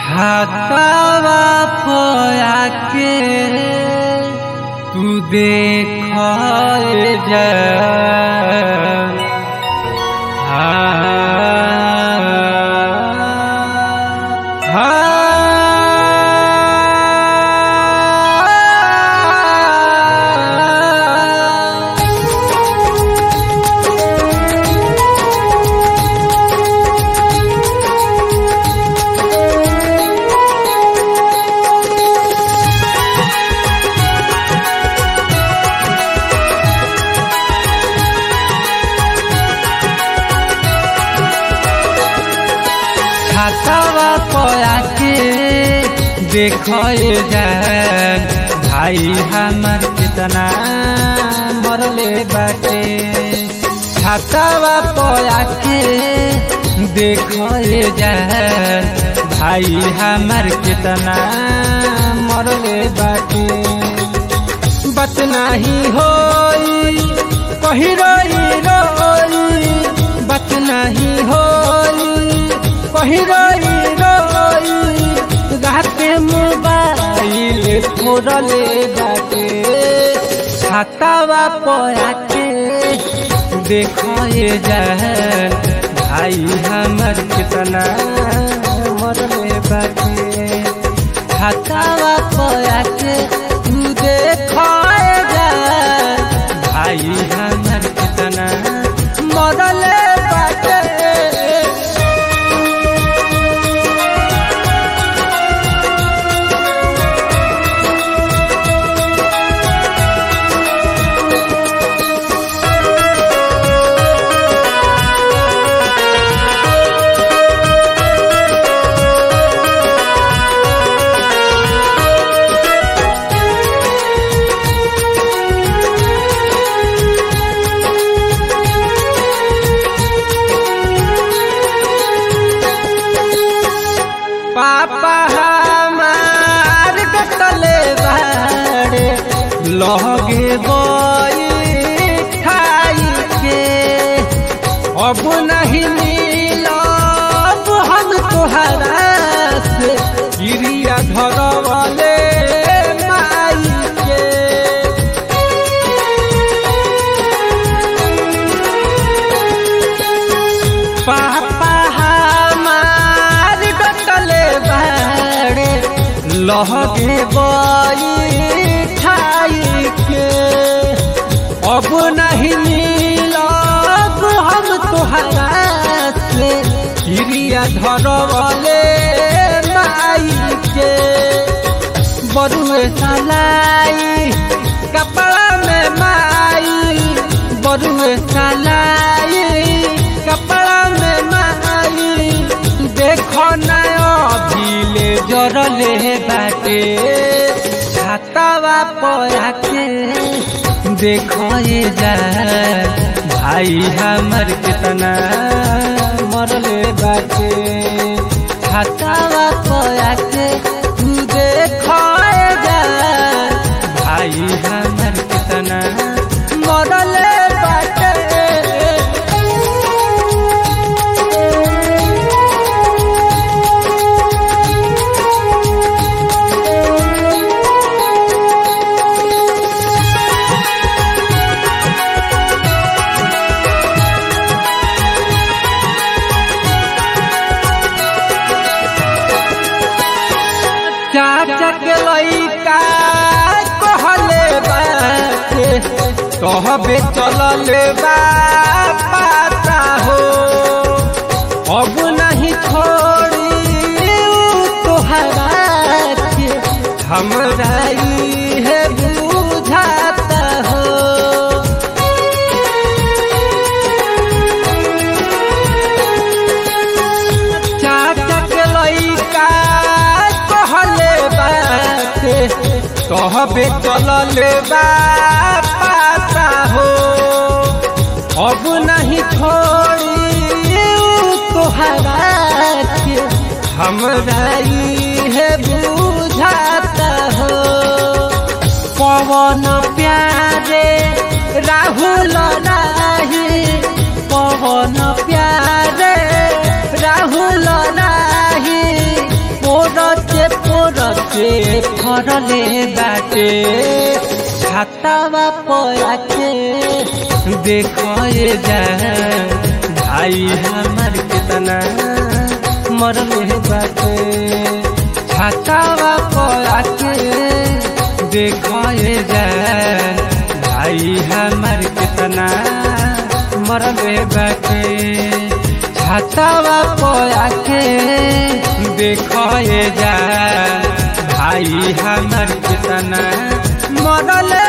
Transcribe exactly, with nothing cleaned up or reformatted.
छातावा पोया के तू देख जा छातावा पोया के देखो जान भाई हमर कितना मरले बाटे। छातावा पोया के देखो जान भाई हमर कितना मरले बाटे। बात नहीं होई कही रोई रोई, बात नहीं होई कही रोई रोई, राते मोबाइल छोड़ले बाटे। छातावा पोया के देखो जान भाई हमर कितना मरले बाटे। छातावा पोया के तू देखो जान भाई हमर कितना मरले बाटे। पापा हमार गटले बाड़े लगे बैठाई के, अब नहीं मिलब हम तोहरा से गिरिया धरवले माई के। पापा लगे बैठाई के, अब नहीं मिलब हम तोहरा से गिरिया धरवले माई के। बरुए सलाई कपड़ा में माई, बरुए सलाई कपड़ा में माई, देखो ना अभिले जरले बाटे। छातावा पोया के देखो जान भाई हमर कितना मरले बाटे। छातावा पोया के तू देखो जान भाई हमर कितना मरले बाटे। चाचा के लइका कहले बाटे कहबे चलले बा पाता हो, अब नहीं छोड़ी तोहरा के हमरा है बुझाता हो। चाचा के लइका कहबे चलले बा पाता हो, अब नहीं छोड़ी तोहरा के हमरा है बुझाता हो। पवन प्यारे राहुल नाही, पवन प्यारे राहुल नाही, मोर के फरले बाटे छातावा पया के देखो ये जा भाई हमार कितना मरले बाटे छातावा पया के देखो ये जा भाई हमार कितना मरले बाटे छातावा पया के देखो ये जा भाई हमार कितना मरले